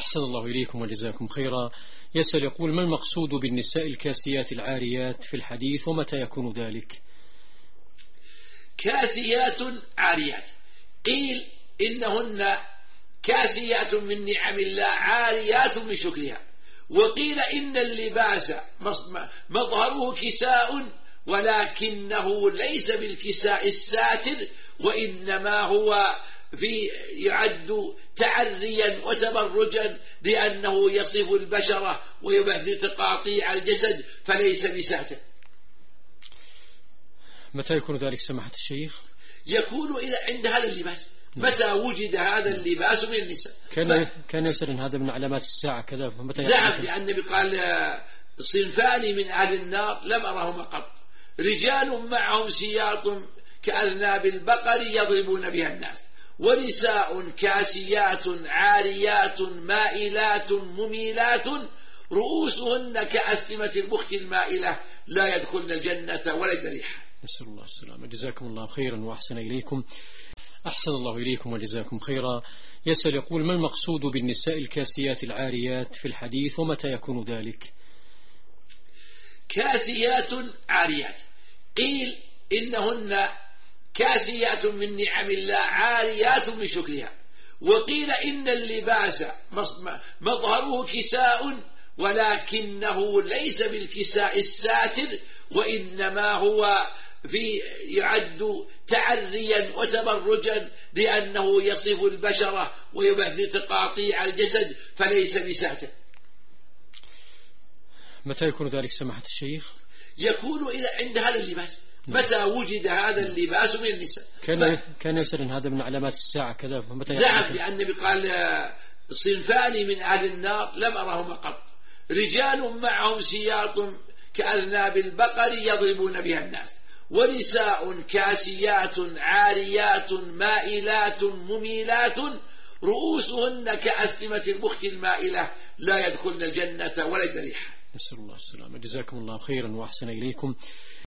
أحسن الله إليكم وجزاكم خيرا. يسأل يقول: ما المقصود بالنساء الكاسيات العاريات في الحديث، ومتى يكون ذلك؟ كاسيات عاريات، قيل إنهن كاسيات من نعم الله عاريات من شكرها، وقيل إن اللباس مظهره كساء ولكنه ليس بالكساء الساتر، وإنما هو يعد تعريا وتبرجا، لأنه يصف البشرة ويبهدل تقاطيع الجسد فليس بساتر. متى يكون ذلك سماحة الشيخ؟ يكون عند هذا اللباس. متى وجد هذا اللباس من النساء؟ كان يسأل هذا من علامات الساعة كذا، فمتى؟ نعم، لأن النبي قال: صنفان من أهل النار لم أرهما قط، رجال معهم سياط كأذناب البقر يضربون بها الناس، ونساء كاسيات عاريات مائلات مميلات رؤوسهن كأسلمة البخت المائلة لا يدخلن الجنة ولا يدريحها. نسأل الله السلامة. جزاكم الله خيرا وأحسن إليكم. أحسن الله إليكم وجزاكم خيرا. يسأل يقول: ما المقصود بالنساء الكاسيات العاريات في الحديث، ومتى يكون ذلك؟ كاسيات عاريات، قيل إنهن كاسيات من نعم الله عاريات من شكرها، وقيل إن اللباس مظهره كساء ولكنه ليس بالكساء الساتر، وإنما هو يعد تعريا وتبرجا، لأنه يصف البشرة ويبهدل تقاطيع الجسد فليس بساتر. متى يكون ذلك سماحة الشيخ؟ يكون عند هذا اللباس. متى وجد هذا اللباس من النساء؟ كان يسأل هذا من علامات الساعة كذا، فمتى؟ نعم، لأن النبي قال: صنفان من أهل النار لم أرهما قط، رجال معهم سياط كأذناب البقر يضربون بها الناس، ونساء كاسيات عاريات مائلات مميلات رؤوسهن كأسلمة البخت المائلة لا يدخلن الجنة ولا يدريحها. نسأل الله السلامة. جزاكم الله خيرا وأحسن إليكم.